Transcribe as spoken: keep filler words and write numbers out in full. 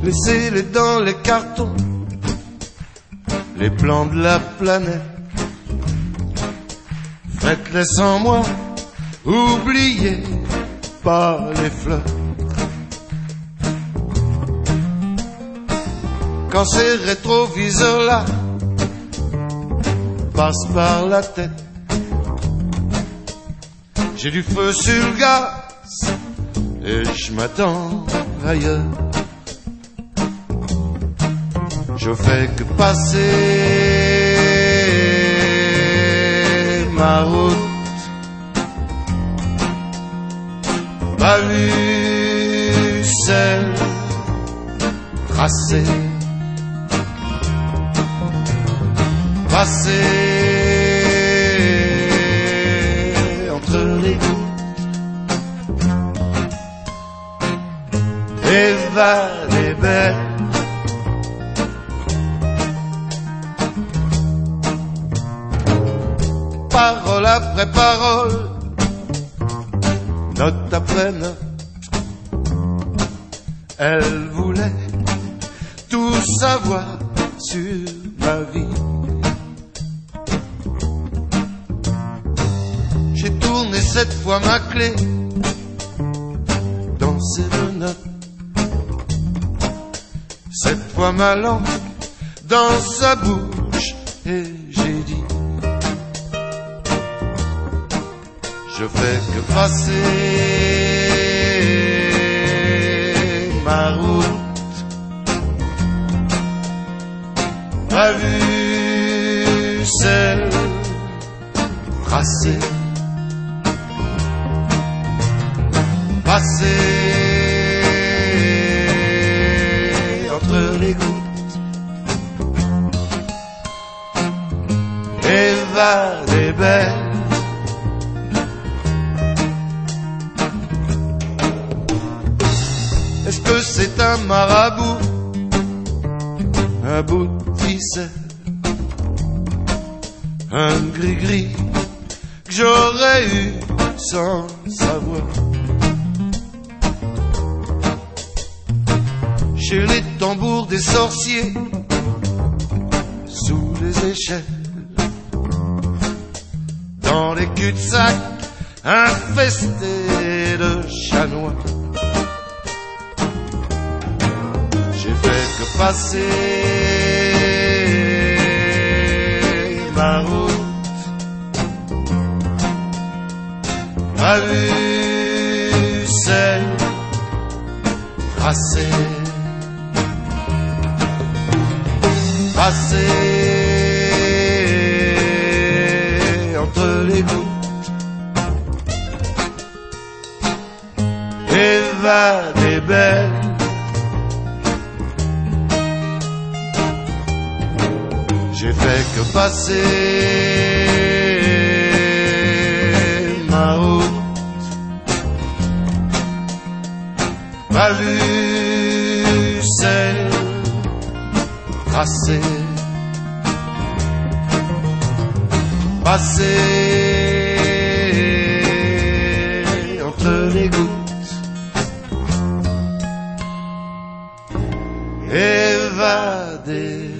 Laissez-les dans les cartons, les plans de la planète. Faites-les sans moi, oubliez pas les fleurs. Quand ces rétroviseurs-là passent par la tête, j'ai du feu sur le gaz et je m'attends ailleurs. Je fais que passer ma route, pas vu celle tracée, passer entre les gouttes, évader belle. Parole après parole, note après note, elle voulait tout savoir sur ma vie. J'ai tourné cette fois ma clé dans ses menottes, cette fois ma langue dans sa bouche, et j'ai dit: je fais que passer ma route, pas vu celle tracée, passer entre les gouttes, évader belle. Est-ce que c'est un marabout, un bout de ficelle, un gris-gris que j'aurais eu sans savoir? Chez les tambours des sorciers, sous les échelles, dans les cul-de-sac infestés de chanois, j'ai fait que passer ma route, pas vu celle tracée, passer entre les gouttes, évader belle. J'ai fait que passer ma route, pas vu celle tracée, passer entre les gouttes, évader